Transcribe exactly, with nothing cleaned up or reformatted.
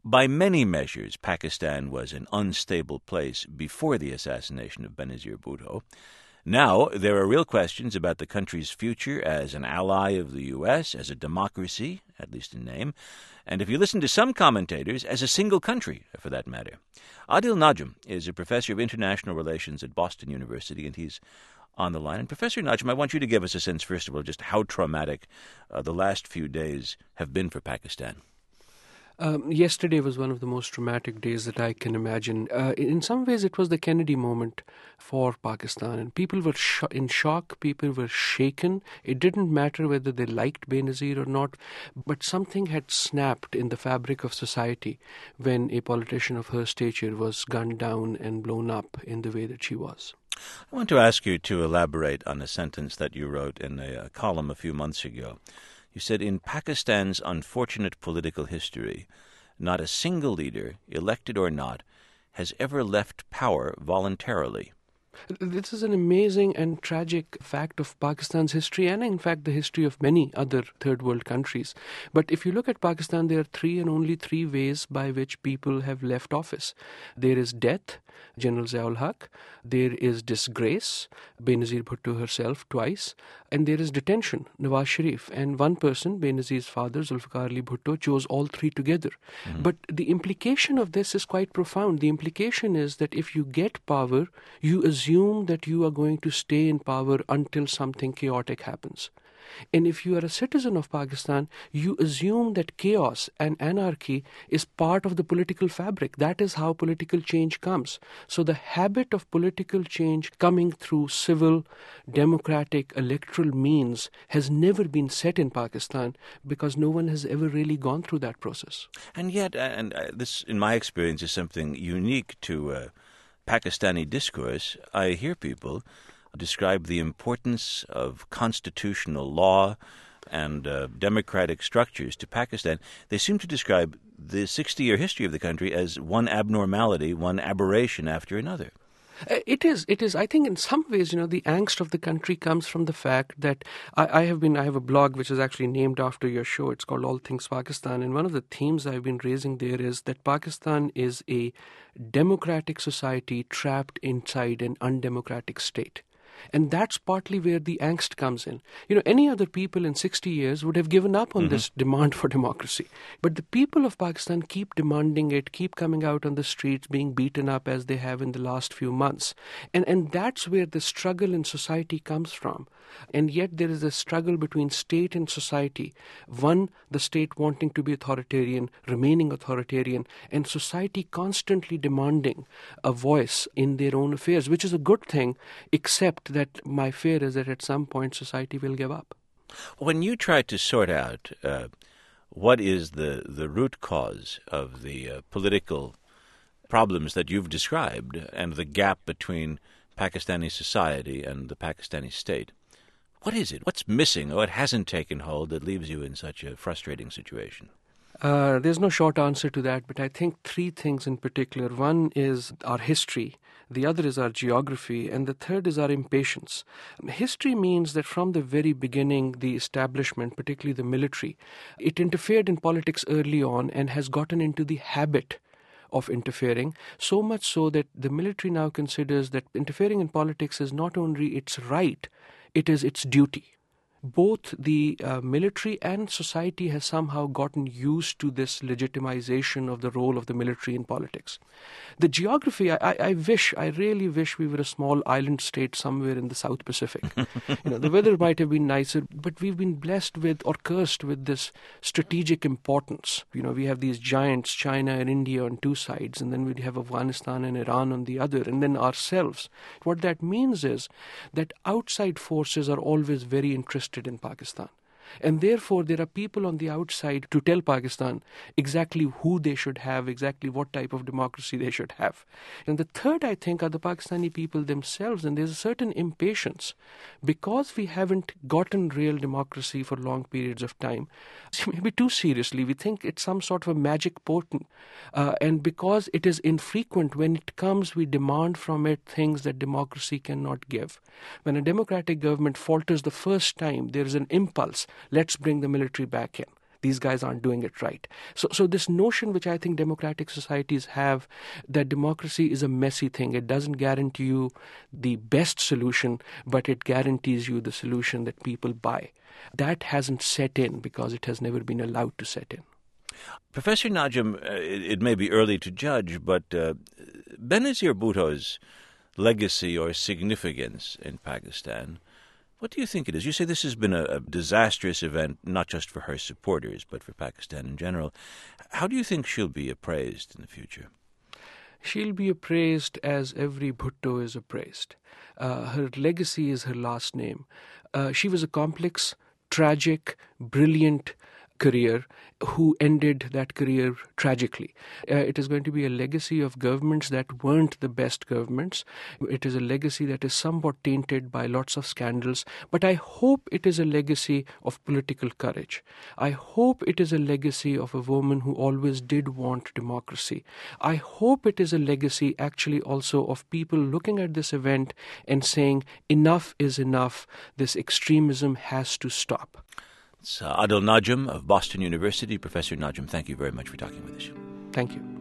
By many measures, Pakistan was an unstable place before the assassination of Benazir Bhutto. Now, there are real questions about the country's future as an ally of the U S, as a democracy, at least in name, and if you listen to some commentators, as a single country, for that matter. Adil Najm is a professor of international relations at Boston University, and he's on the line. And Professor Najm, I want you to give us a sense, first of all, just how traumatic uh, the last few days have been for Pakistan. Um, yesterday was one of the most traumatic days that I can imagine. Uh, in some ways, it was the Kennedy moment for Pakistan. And people were sh- in shock. People were shaken. It didn't matter whether they liked Benazir or not. But something had snapped in the fabric of society when a politician of her stature was gunned down and blown up in the way that she was. I want to ask you to elaborate on a sentence that you wrote in a, a column a few months ago. You said, in Pakistan's unfortunate political history, not a single leader, elected or not, has ever left power voluntarily. This is an amazing and tragic fact of Pakistan's history and, in fact, the history of many other third world countries. But if you look at Pakistan, there are three and only three ways by which people have left office. There is death, General Zia-ul Haq. There is disgrace, Benazir Bhutto herself twice. And there is detention, Nawaz Sharif. And one person, Benazir's father, Zulfikar Ali Bhutto, chose all three together. Mm-hmm. But the implication of this is quite profound. The implication is that if you get power, you assume that you are going to stay in power until something chaotic happens. And if you are a citizen of Pakistan, you assume that chaos and anarchy is part of the political fabric. That is how political change comes. So the habit of political change coming through civil, democratic, electoral means has never been set in Pakistan because no one has ever really gone through that process. And yet, and uh, this, in my experience, is something unique to uh, Pakistani discourse. I hear people describe the importance of constitutional law and uh, democratic structures to Pakistan. They seem to describe the sixty-year history of the country as one abnormality, one aberration after another. It is. It is. I think in some ways, you know, the angst of the country comes from the fact that I, I have been. I have a blog which is actually named after your show. It's called All Things Pakistan, and one of the themes I've been raising there is that Pakistan is a democratic society trapped inside an undemocratic state. And that's partly where the angst comes in. You know, any other people in sixty years would have given up on mm-hmm. this demand for democracy. But the people of Pakistan keep demanding it, keep coming out on the streets, being beaten up as they have in the last few months. And and that's where the struggle in society comes from. And yet there is a struggle between state and society. One, the state wanting to be authoritarian, remaining authoritarian, and society constantly demanding a voice in their own affairs, which is a good thing, except that my fear is that at some point society will give up. When you try to sort out uh, what is the, the root cause of the uh, political problems that you've described and the gap between Pakistani society and the Pakistani state, what is it? What's missing or what hasn't taken hold that leaves you in such a frustrating situation? Uh, there's no short answer to that, but I think three things in particular. One is our history, the other is our geography, and the third is our impatience. History means that from the very beginning, the establishment, particularly the military, it interfered in politics early on and has gotten into the habit of interfering, so much so that the military now considers that interfering in politics is not only its right, it is its duty. Both the uh, military and society has somehow gotten used to this legitimization of the role of the military in politics. The geography, I, I, I wish, I really wish we were a small island state somewhere in the South Pacific. You know, the weather might have been nicer, but we've been blessed with or cursed with this strategic importance. You know, we have these giants, China and India on two sides, and then we have Afghanistan and Iran on the other, and then ourselves. What that means is that outside forces are always very interested in Pakistan. And therefore, there are people on the outside to tell Pakistan exactly who they should have, exactly what type of democracy they should have. And the third, I think, are the Pakistani people themselves. And there's a certain impatience. Because we haven't gotten real democracy for long periods of time, maybe too seriously, we think it's some sort of a magic potion. Uh, and because it is infrequent, when it comes, we demand from it things that democracy cannot give. When a democratic government falters the first time, there is an impulse. Let's bring the military back in. these guys aren't doing it right. So, so this notion which I think democratic societies have, that democracy is a messy thing. It doesn't guarantee you the best solution, but it guarantees you the solution that people buy. That hasn't set in because it has never been allowed to set in. Professor Najm, uh, it, it may be early to judge, but uh, Benazir Bhutto's legacy or significance in Pakistan, what do you think it is? You say this has been a, a disastrous event, not just for her supporters, but for Pakistan in general. How do you think she'll be appraised in the future? She'll be appraised as every Bhutto is appraised. Uh, her legacy is her last name. Uh, she was a complex, tragic, brilliant career who ended that career tragically. Uh, it is going to be a legacy of governments that weren't the best governments. It is a legacy that is somewhat tainted by lots of scandals. But I hope it is a legacy of political courage. I hope it is a legacy of a woman who always did want democracy. I hope it is a legacy actually also of people looking at this event and saying, enough is enough. This extremism has to stop. It's uh, Adil Najm of Boston University. Professor Najm, thank you very much for talking with us. Thank you.